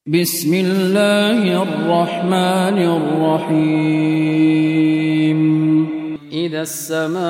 بسم الله الرحمن الرحيم إذا السماء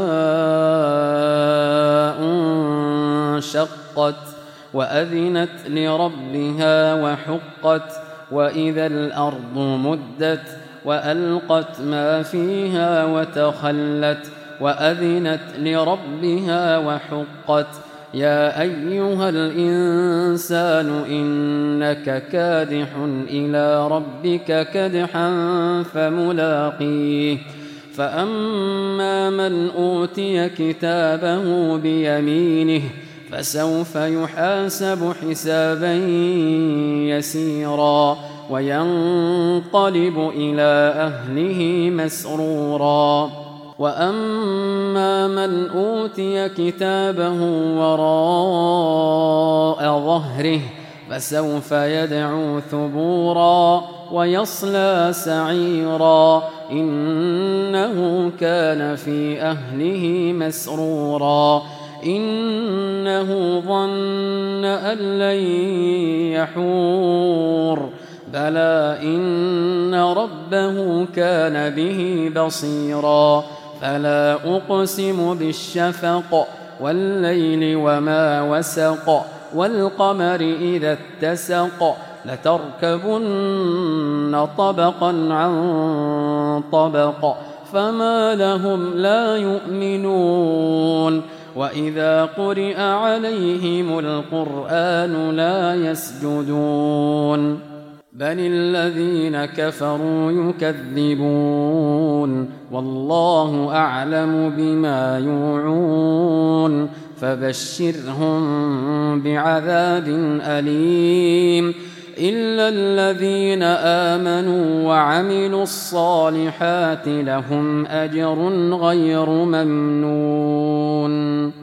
انشقت وأذنت لربها وحقت وإذا الأرض مدت وألقت ما فيها وتخلت وأذنت لربها وحقت يا أيها الإنسان إنك كادح إلى ربك كدحا فملاقيه فأما من أوتي كتابه بيمينه فسوف يحاسب حسابا يسيرا وينقلب إلى أهله مسرورا وأما من أوتي كتابه وراء ظهره فسوف يدعو ثبورا ويصلى سعيرا إنه كان في أهله مسرورا إنه ظن أن لن يحور بلى إن ربه كان به بصيرا فلا أقسم بالشفق والليل وما وسق والقمر إذا اتسق لتركبن طبقا عن طبق فما لهم لا يؤمنون وإذا قرئ عليهم القرآن لا يسجدون بل الذين كفروا يكذبون والله أعلم بما يوعون فبشرهم بعذاب أليم إلا الذين آمنوا وعملوا الصالحات لهم أجر غير ممنون